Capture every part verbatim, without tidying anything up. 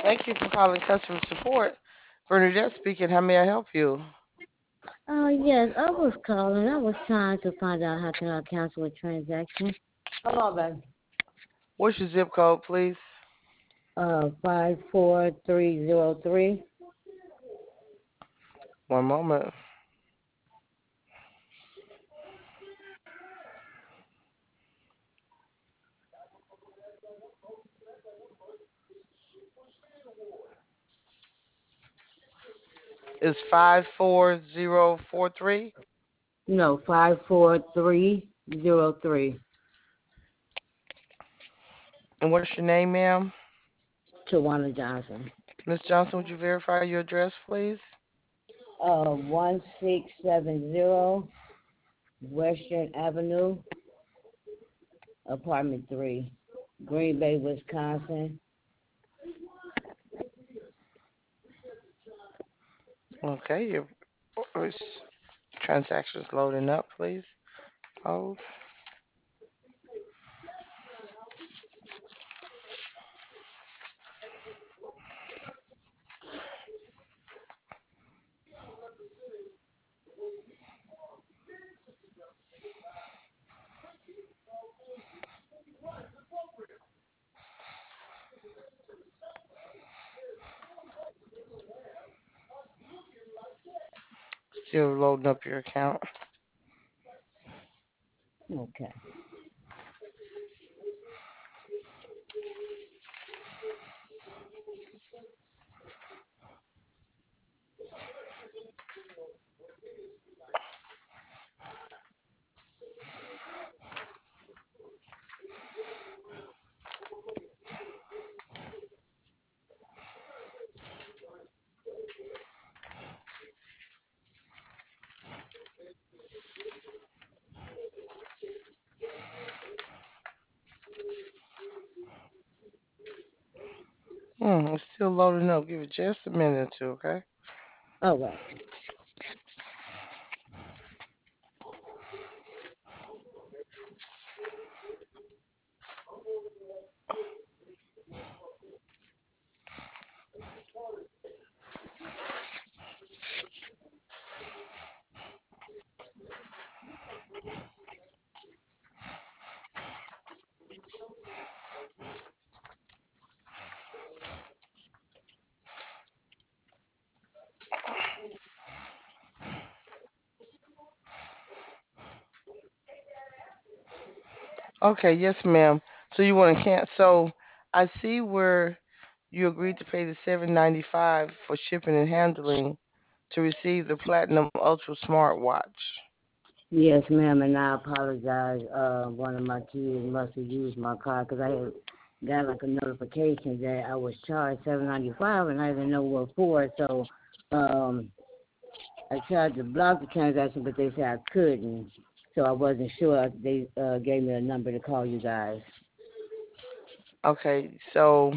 Thank you for calling customer support. Bernadette speaking. How may I help you? Uh, yes, I was calling. I was trying to find out how can I cancel a transaction. Hold on, baby. What's your zip code, please? Uh, five four three zero three. One moment. It's five four zero four three. No, five four three zero three. And what's your name, ma'am? Tawana Johnson. Miss Johnson, would you verify your address, please? Uh, one six seven zero Western Avenue, apartment three, Green Bay, Wisconsin. Okay, your uh, transaction's loading up, please. Hold. Still loading up your account. Okay. Hmm, it's still loading up. Give it just a minute or two, okay? All right. Okay, yes, ma'am. So you want to cancel? So I see where you agreed to pay the seven ninety five for shipping and handling to receive the Platinum Ultra smartwatch. Yes, ma'am, and I apologize. Uh, one of my kids must have used my card because I had got like a notification that I was charged seven ninety five, and I didn't know what for. So, um, I tried to block the transaction, but they said I couldn't. So I wasn't sure. They uh, gave me a number to call you guys. Okay, so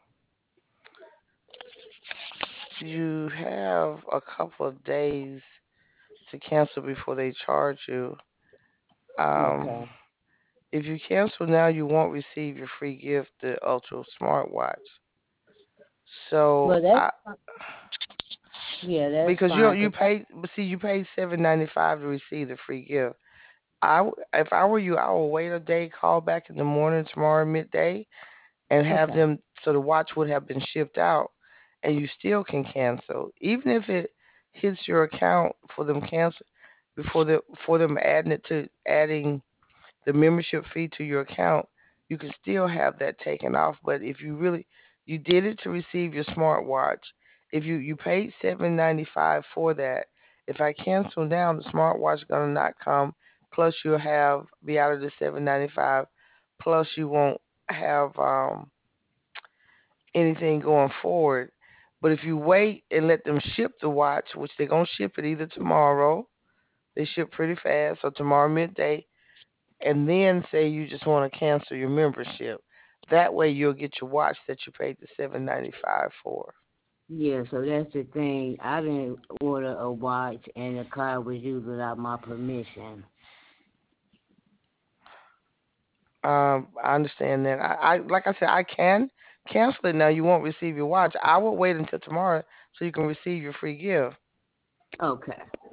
you have a couple of days to cancel before they charge you. Um, Okay. if you cancel now, you won't receive your free gift, the Ultra smartwatch. So Well, that's I, yeah, that's because you fine. don't, you Cause I, paid, but see, you paid seven ninety five to receive the free gift. I, w- if I were you, I would wait a day, call back in the morning tomorrow midday, and have okay, them so the watch would have been shipped out, and you still can cancel, even if it hits your account for them cancel before the for them adding it to adding the membership fee to your account, you can still have that taken off. But if you really you did it to receive your smartwatch, if you you paid seven ninety five for that, if I cancel now, the smartwatch is gonna not come. Plus you'll have be out of the seven ninety five. Plus you won't have um anything going forward. But if you wait and let them ship the watch, which they're gonna ship it either tomorrow, they ship pretty fast, or tomorrow midday, and then say you just want to cancel your membership. That way you'll get your watch that you paid the seven ninety five for. yeah. So that's the thing. I didn't order a watch, and the card was used without my permission. Um, I understand that. I, I like I said, I can Cancel it now. You won't receive your watch. I will wait until tomorrow so you can receive your free gift. Okay.